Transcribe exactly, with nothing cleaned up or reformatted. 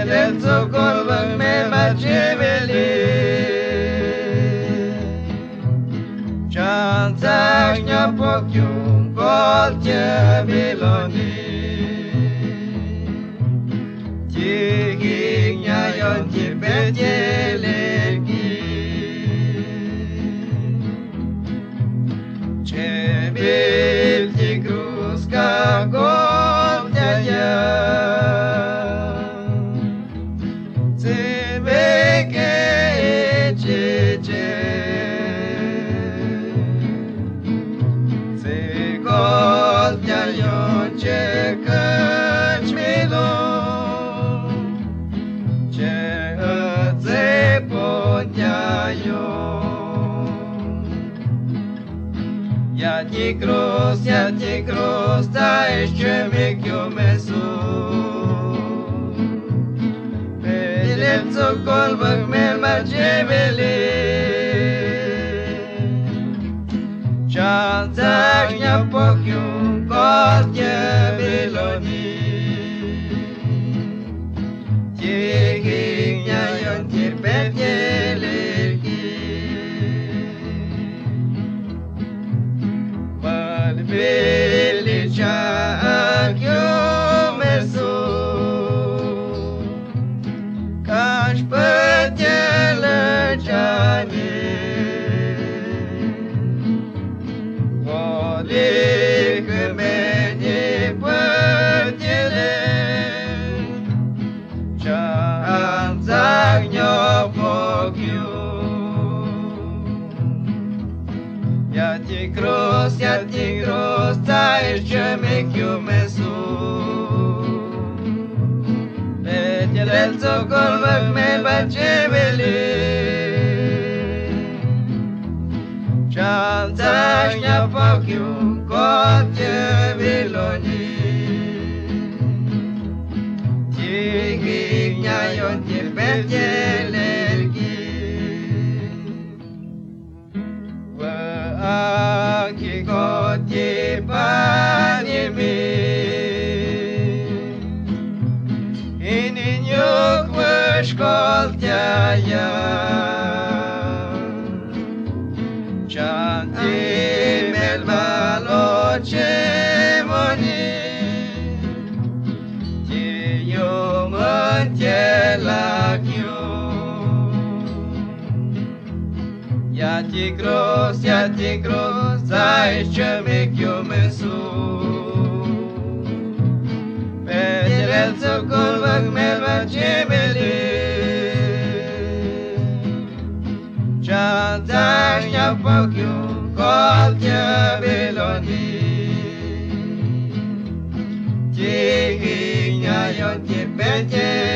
Petelețul colbăc meva ce veli Cianțașnea pochiun col ce viloni Tihigna yon ti petelengi Ce vil ti cruz ca gol te Ce căci milon, ce îți putea eu. Ia-ti gros, ia-ti gros, dai ce mic eu mesu. Petelețul colbăc mel merge veli, Cianțașnea pochiun col ce viloni Tihigna yon ti petelengi Mălvili ceac eu mersu Ca-și pătelă ceani Lihmeni pătile Cianțașnea pochiun Ia-ti gros, ia-ti gros, dai ce mic eu mesu Petelețul colbăc meva ce veli Cianțașnea pochiun col ce viloni Tihigna yon ti petelengi Vă anchi goti panimi Ininyuk văș col te-aia Cianti mel malo ce moni Ti eu mântie la chiu Ia-ti gros, ia-ti gros, dai ce mic eu mesu Petelețul colbăc mel ce veli Cianțașnea pochiun col ce viloni Tihigna yon ti petelengi